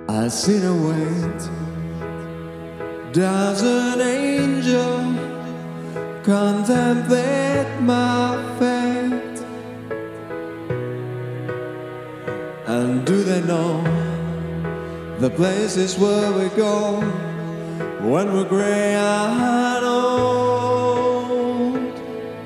I sit and wait. Does an angel contemplate my fate? And do they know the places where we go when we're gray and old?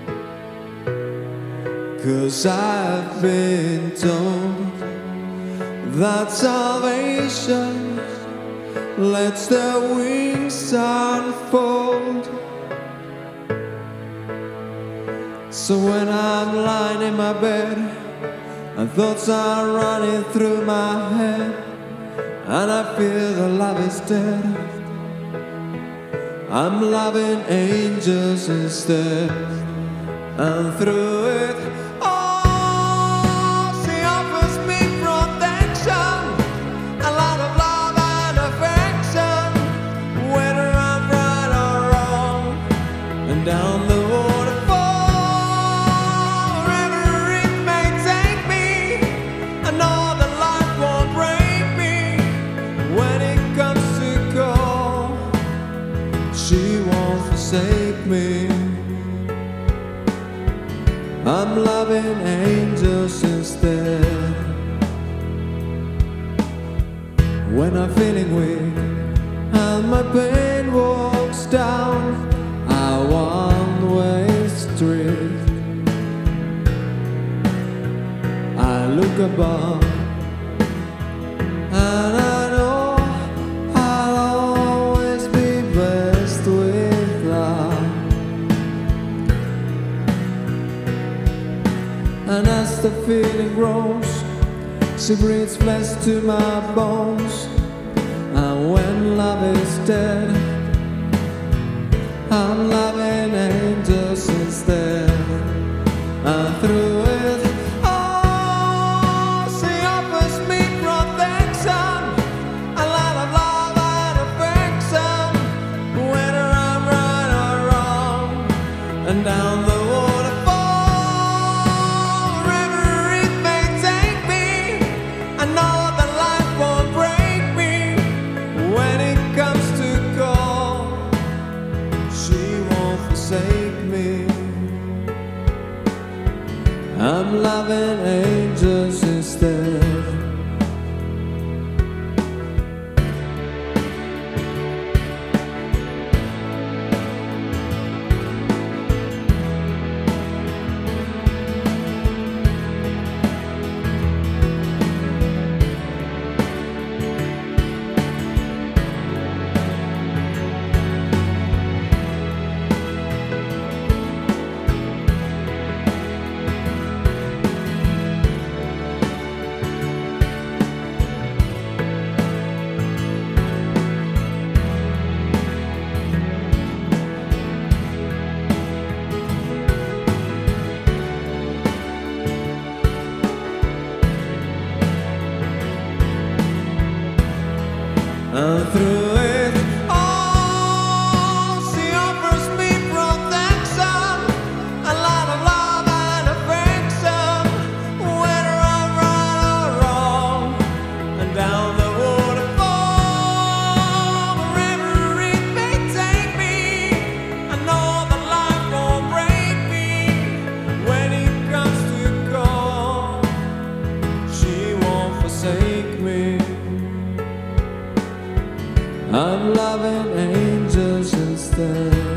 'Cause I've been told that salvation lets their wings unfold. So when I'm lying in my bed and thoughts are running through my head, and I feel the love is dead, I'm loving angels instead. And through it all, she offers me protection, a lot of love and affection, whether I'm right or wrong. And down the waterfall, wherever it may take me, I know that life won't break me. When it comes to call, she won't forsake me. I'm loving angels instead. When I'm feeling weak and my pain walks down a one-way street, I look above and I know I'll always be blessed with love. And as the feeling grows, she breathes flesh to my bones. And when love is dead, I'm loving angels instead. And through it all, she offers me protection, a lot of love and affection, whether I'm right or wrong. And down the I'm loving angels instead. And through it all, she offers me protection, a lot of love and affection, whether I'm right or wrong. And down the waterfall, wherever it may take me, I know that life won't break me. When it comes to call, she won't forsake me. I'm loving angels instead.